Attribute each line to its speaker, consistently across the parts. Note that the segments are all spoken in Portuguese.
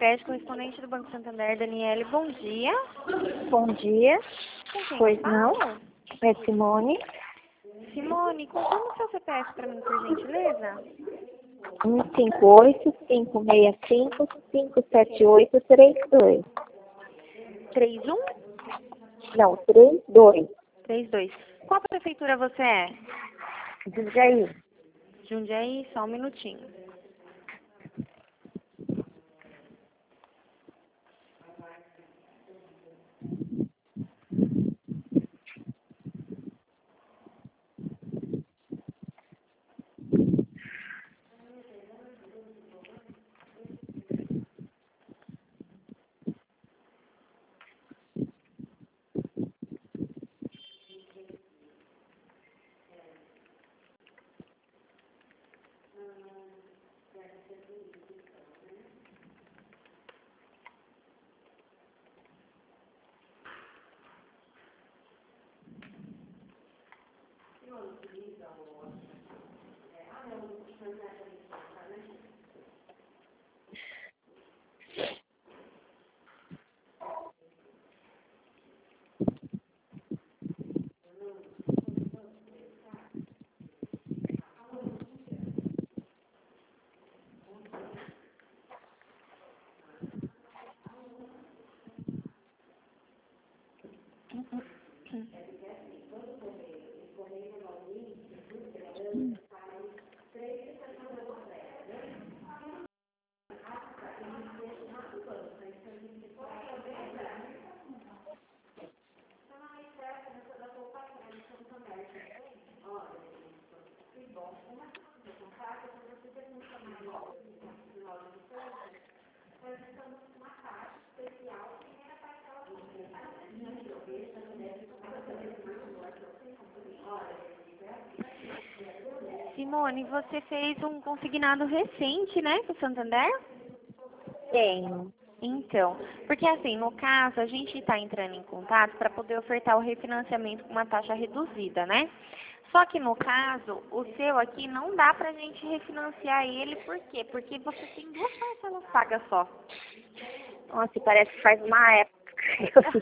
Speaker 1: crédito correspondente do Banco Santander, Daniele. Bom dia.
Speaker 2: Bom dia.
Speaker 1: Com quem
Speaker 2: Pois
Speaker 1: eu
Speaker 2: não?
Speaker 1: falo?
Speaker 2: É Simone.
Speaker 1: Simone, confirma o seu CPF para mim, por gentileza.
Speaker 2: 158-565-578-32.
Speaker 1: 31?
Speaker 2: Não, 32.
Speaker 1: 32. Qual prefeitura você é?
Speaker 2: Jundiaí.
Speaker 1: Jundiaí, só um minutinho. Simone, você fez um consignado recente, né, com o Santander?
Speaker 2: Tenho.
Speaker 1: Então, porque assim, no caso, a gente está entrando em contato para poder ofertar o refinanciamento com uma taxa reduzida, né? Só que no caso, o seu aqui não dá pra gente refinanciar ele, por quê? Porque você tem 2 parcelas pagas só.
Speaker 2: Nossa, parece que faz uma época que eu fiz.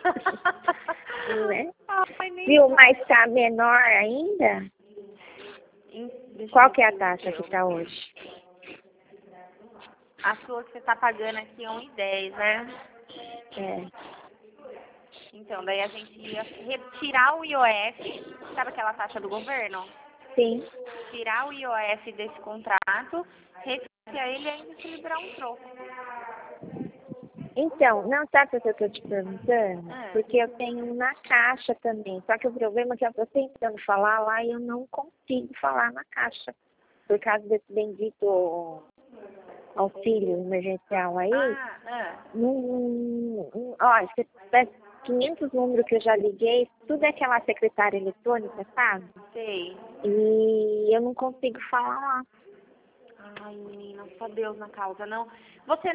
Speaker 2: Né?
Speaker 1: Ai, nem
Speaker 2: Viu,
Speaker 1: fala.
Speaker 2: mas tá menor ainda?
Speaker 1: Deixa
Speaker 2: Qual
Speaker 1: eu
Speaker 2: que é a
Speaker 1: ver
Speaker 2: taxa
Speaker 1: aqui,
Speaker 2: que tá hoje?
Speaker 1: a sua que você está pagando aqui é 1,10, né?
Speaker 2: É.
Speaker 1: Então, daí a gente ia retirar o IOF, sabe aquela taxa do governo?
Speaker 2: Sim.
Speaker 1: Tirar o IOF desse contrato, refinanciar ele e ainda se liberar um troco.
Speaker 2: Então, não sabe o que eu tô te perguntando?
Speaker 1: É.
Speaker 2: Porque eu tenho na Caixa também. Só que o problema é que eu tô tentando falar lá e eu não consigo falar na Caixa. Por causa desse bendito auxílio emergencial aí. Ó, você pega 500 números que eu já liguei, tudo é aquela secretária eletrônica, sabe?
Speaker 1: Sei.
Speaker 2: E eu não consigo falar lá.
Speaker 1: Ai, menina, só Deus na causa, não. Você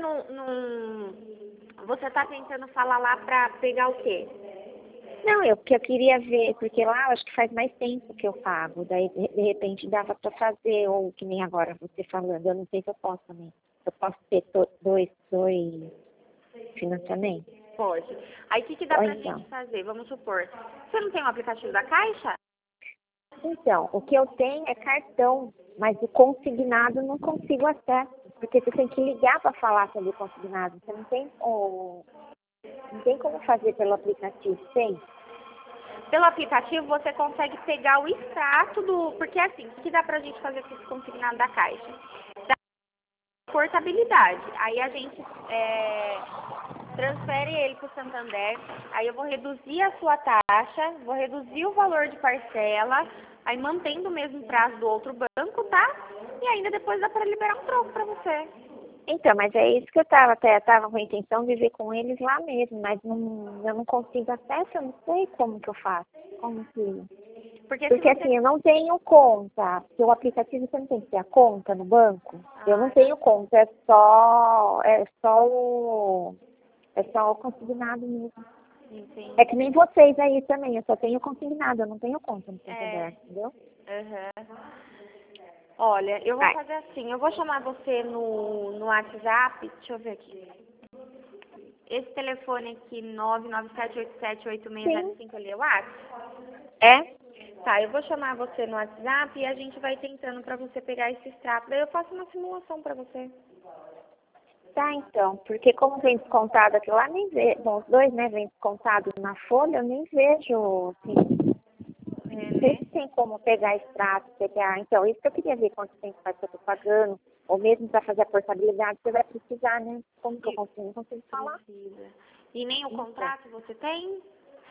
Speaker 1: Você tá tentando falar lá pra pegar o quê?
Speaker 2: Não, porque eu queria ver, porque lá eu acho que faz mais tempo que eu pago. Daí, de repente, dava pra fazer, ou que nem agora você falando. Eu não sei se eu posso também. Eu posso ter dois financiamentos?
Speaker 1: Pode. Aí o que dá
Speaker 2: Ou
Speaker 1: pra
Speaker 2: então.
Speaker 1: gente fazer? Vamos supor. Você não tem um aplicativo da Caixa?
Speaker 2: Então, o que eu tenho é cartão, mas o consignado não consigo acesso. Porque você tem que ligar para falar sobre o consignado. Você não tem, não tem como fazer pelo aplicativo, tem?
Speaker 1: Pelo aplicativo você consegue pegar o extrato do... Porque assim, o que dá pra gente fazer com esse consignado da Caixa? Dá portabilidade. Aí a gente transfere ele para o Santander, aí eu vou reduzir a sua taxa, vou reduzir o valor de parcela, aí mantendo o mesmo prazo do outro banco, tá? E ainda depois dá para liberar um troco para você.
Speaker 2: Então, mas é isso que eu tava com a intenção de ver com eles lá mesmo, mas eu não consigo acesso, eu não sei como que eu faço. Como que...
Speaker 1: Porque
Speaker 2: assim, eu não tenho conta. Porque o aplicativo você não tem que ter a conta no banco. Eu não tenho conta, é só o consignado mesmo.
Speaker 1: Entendi.
Speaker 2: É que nem vocês aí também, eu só tenho consignado, eu não tenho conta no Santander, entendeu?
Speaker 1: Olha, eu vou fazer assim, eu vou chamar você no WhatsApp, deixa eu ver aqui. Esse telefone aqui, 997878605, ali é o WhatsApp?
Speaker 2: É?
Speaker 1: Tá, eu vou chamar você no WhatsApp e a gente vai tentando pra você pegar esse extrato. Daí eu faço uma simulação pra você.
Speaker 2: Tá, então, porque como vem descontado aqui lá, nem vejo. Bom, os dois, né, vem descontado na folha, eu nem vejo, assim, não sei se tem como pegar extrato, pegar. Então, isso que eu queria ver quanto tempo faz que eu tô pagando, ou mesmo para fazer a portabilidade, você vai precisar, né? Como que eu consigo? Não consigo falar.
Speaker 1: Precisa. E nem o contrato você tem?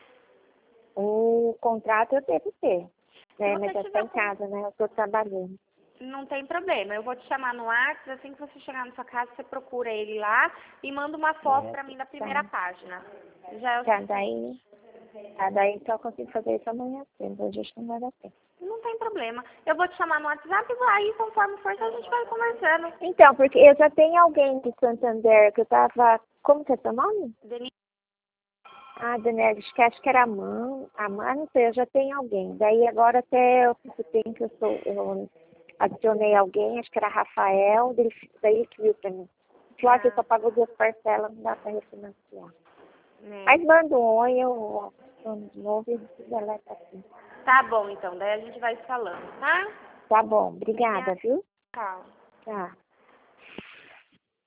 Speaker 2: O contrato eu devo ter, né?
Speaker 1: Se
Speaker 2: Mas
Speaker 1: você
Speaker 2: já está
Speaker 1: tiver
Speaker 2: em casa, né? Eu estou trabalhando.
Speaker 1: Não tem problema. Eu vou te chamar no WhatsApp, assim que você chegar na sua casa, você procura ele lá e manda uma foto pra mim da primeira página. Já é o
Speaker 2: Tá,
Speaker 1: suficiente.
Speaker 2: daí então eu consigo fazer isso amanhã cedo. Hoje acho que não vai dar tempo.
Speaker 1: Não tem problema. Eu vou te chamar no WhatsApp e aí, conforme for, a gente vai conversando.
Speaker 2: Então, porque eu já tenho alguém de Santander que eu tava. Como que é seu nome?
Speaker 1: Denise,
Speaker 2: Ah, Daniela, acho que era a mãe, não sei, eu já tenho alguém. Daí agora até eu tenho que eu adicionei alguém, acho que era Rafael, daí que viu pra mim. Falou que só pagou 2 parcelas, não dá pra refinanciar.
Speaker 1: né?
Speaker 2: Mas manda um oi, eu adiciono de novo e deleta assim.
Speaker 1: Tá bom, então. Daí a gente vai se falando, tá?
Speaker 2: Tá bom, obrigada, viu?
Speaker 1: Tchau.
Speaker 2: Tá.